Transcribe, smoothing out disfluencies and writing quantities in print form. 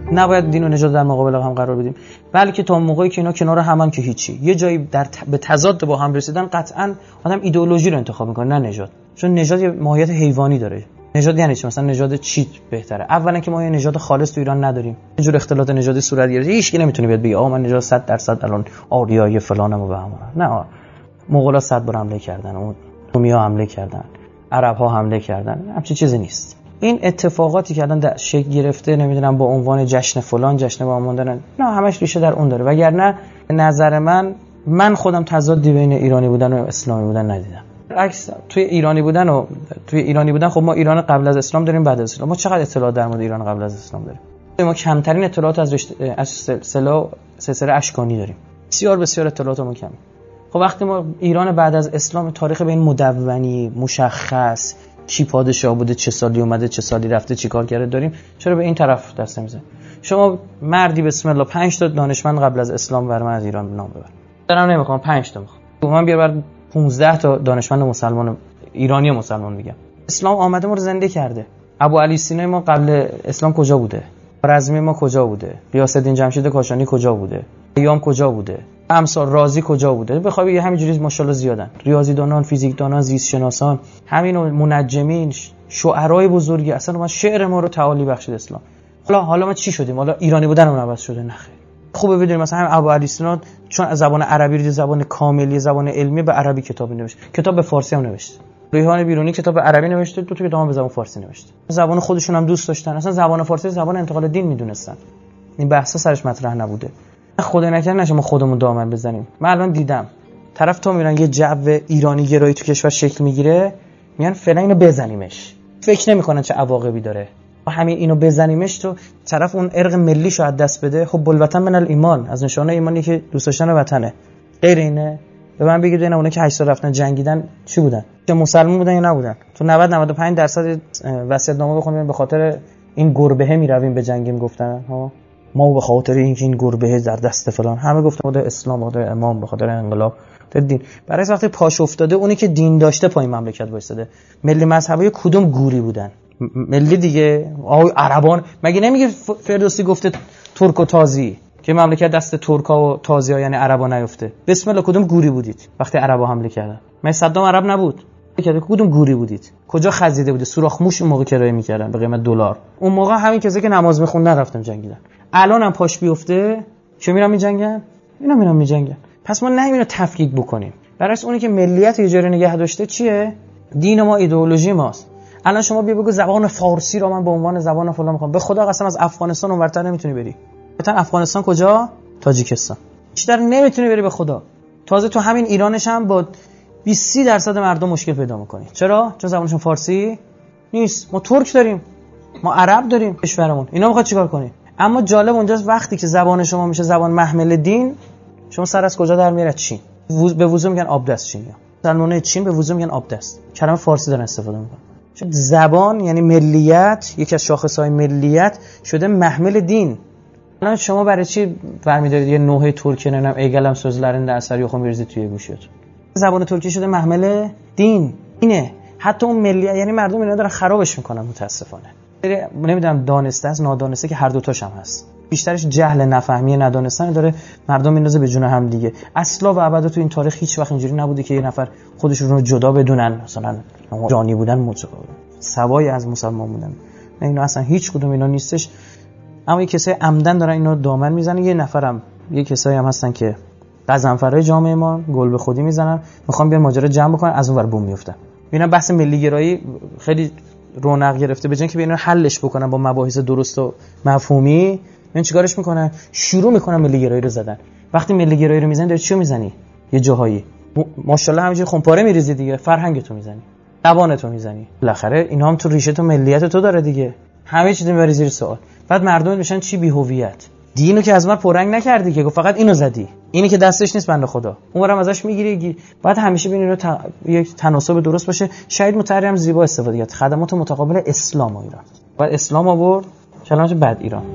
نباید دین و نژاد در مقابل هم قرار بدیم، بلکه تا موقعی که اینا کنار همن که هیچی. یه جایی به تضاد با هم رسیدن قطعاً آدم ایدئولوژی رو انتخاب میکنه نه نژاد. چون نژاد یه ماهیت حیوانی داره. نژاد یعنی چی؟ مثلا نژاد چی بهتره؟ اولا که ما یه نژاد خالص تو ایران نداریم. یه جور اختلاط نژادی صورت گرفته. هیچ کی نمیتونه بیاد بگه آقا من نژاد 100% الان آریایی فلانم و بهمان. نه، مغولا 100 بار حمله کردن، اون رومیا حمله کردن، عرب‌ها حمله کردن. همچین چیزی نیست. این اتفاقاتی که الان شکل گرفته نمیدونم با عنوان جشن فلان، جشن با ماندن، نه همش ریشه در اون داره. وگرنه نظر من خودم تضادی بین ایرانی بودن و اسلامی بودن ندیدم. عکس توی ایرانی بودن خب ما ایران قبل از اسلام داریم، بعد از اسلام. ما چقدر اطلاعات در مورد ایران قبل از اسلام داریم؟ ما کمترین اطلاعات از سلسله اشکانی داریم. بسیار اطلاعاتمون کمه. خب وقتی ما ایران بعد از اسلام تاریخ به این مدونی مشخص کی پادشاه بوده، چه سالی اومده، چه سالی رفته، چیکار کرده داریم، چرا به این طرف دست نمیزنیم؟ شما مردی بسم الله 5 تا دانشمند قبل از اسلام برام از ایران نام ببر. دارم نمیخوام 5 تا میخوام. من بیار بر 15 تا دانشمند مسلمان ایرانی مسلمان میگم. اسلام آمده ما رو زنده کرده. ابو علی سینای ما قبل اسلام کجا بوده؟ رزمی ما کجا بوده؟ غیاث الدین جمشید کاشانی کجا بوده؟ ایام کجا بوده؟ امثال رازی کجا بوده؟ بخوای بگی همینجوری ماشاءالله زیادن. ریاضیدانان، فیزیکدانان، زیست شناسان، همین منجمین، شعرای بزرگی، اصلا ما شعر ما رو تعالی بخشید اسلام. حالا ما چی شدیم؟ حالا ایرانی بودن اون عوض شده؟ نخیر. خوبه بدونیم مثلا هم ابو علی سینا چون زبان عربی رو زبان کاملی، زبان علمی، به عربی کتاب نوشت. کتاب به فارسی هم نوشت. ریحان بیرونی کتاب به عربی نوشته، دو تا کتاب به زبان فارسی نوشته. زبان خودشون هم دوست داشتن. اصلا زبان فارسی زبان انتقال دین میدونستن. این بحثا سرش مطرح نبوده. خدای نکنه نشه ما خودمون دامن بزنیم. من الان دیدم طرف تو میرن یه جو ایرانی گرایی تو کشور شکل میگیره، میگن فعلا اینو بزنیمش. فکر نمیکنن چه عواقبی داره. همین اینو بزنیمش تو طرف اون ارق ملیشو از دست بده. خب بلوطن من الایمان، از نشانه ایمانی که دوست داشتن وطنه. غیر اینه به من بگید اینا اونایی که 8 سال رفتن جنگیدن چی بودن؟ چه مسلمان بودن یا نبودن؟ تو 90-95% وصیت‌نامه بخونید به خاطر این گربه میرویم به جنگیم گفتن ها. ما به خاطر این گربه در دست فلان، همه گفتن خدا اسلام، خدا امام، به خاطر انقلاب، در دین. برای وقتی پاش افتاده اونی که دین داشته پای مملکت وایساده. ملی مذهبی کدوم گوری بودن؟ ملی دیگه عربان. مگه نمیگه فردوسی گفته ترک و تازی که مملکت دست ترکا و تازی‌ها یعنی عربا نیفته؟ بسم الله کدوم گوری بودید وقتی عربا حمله کردن؟ مگه صدام عرب نبود؟ کدوم گوری بودید؟ کجا خزیده بوده؟ سوراخ موش موقع کرایه می‌کردن به قیمت $. اون موقع همین کسایی که نماز می‌خوندن رفتن جنگیدن. الان هم پاش بیفته چه میرن میجنگن؟ اینا میرن میجنگن. پس ما نمی‌ریم تفکیک بکنیم. برای اونی که ملیت اجاره نگه داشته چیه؟ دین ما، ایدئولوژی ماست. الان شما بیا بگو زبان فارسی رو من به عنوان زبان فلان می‌خوام. به خدا قسم از افغانستان اونورتر نمیتونی بری. مثلا افغانستان کجا؟ تاجیکستان. بیشتر نمیتونی بری به خدا. تازه تو همین ایرانش هم با 20-30% مردم مشکل پیدا می‌کنی. چرا؟ چون زبانشون فارسی نیست. ما ترک داریم. ما عرب داریم کشورمون. اینا می‌خواد چیکار کنی؟ اما جالب اونجاست وقتی که زبان شما میشه زبان محمل دین، شما سر از کجا در میاد؟ چین. به وضو میگن آبدست چینیا. مسلمانای چین به وضو میگن آبدست. کلمه فارسی دارن استفاده میکنن. چون زبان یعنی ملیت، یکی از شاخصهای ملیت شده محمل دین. الان شما برای چی برمی‌دارید یه نوحه ترکی نمیدونم ایگلم سözlerinde اثری خو می‌ریزید توی گوشیت؟ زبان ترکی شده محمل دین. اینه. حتی اون ملیت یعنی مردم اینا دارن خرابش میکنن متاسفانه. نمیدونم دانسته است نادانسته که هر دو تاش هم هست. بیشترش جهل، نفهمی، ندانستن داره مردم میندازه به جون هم دیگه. اصلا و ابدا تو این تاریخ هیچ وقت اینجوری نبوده که یه نفر خودشون رو جدا بدونن، مثلا جانی بودن سوای از مسلمان بودن. نه اینا اصلا هیچ کدوم اینا نیستش. اما یه کسای عمدن دارن اینو دامن میزنن. یه نفرم یه کسایی هم هستن که غضنفرای جامعه ما گل به خودی میزنن، میخوان بیان ماجرا جمع بکنن، از اون ور بوم میافتن. اینا بحث ملی گرایی خیلی رونق گرفته. به جای اینکه اینو حلش بکنن با مباحث درست و مفهومی، این چیکارش میکنن؟ شروع میکنن ملی گرایی رو زدن. وقتی ملی گرایی رو میزنی داری چیو میزنی؟ یه جاهایی ماشاءالله همینجوری خمپاره میریزی دیگه، فرهنگتو میزنی، زبانتو میزنی. بالاخره اینا هم تو ریشه تو ملیت تو داره دیگه. همه چیز میبری زیر سوال. بعد مردم میشن چی؟ بی هویت. دینو که از من پررنگ نکردی که فقط اینو زدی. اینی که دستش نیست بنده خدا. اونورم ازش میگیری. بعد همیشه ببین اینو یک تناسب درست باشه. شاید متحری هم زیبا استفاده کرد. خدمات متقابل اسلام و ایران. بعد اسلام آورد کلمش بعد ایران.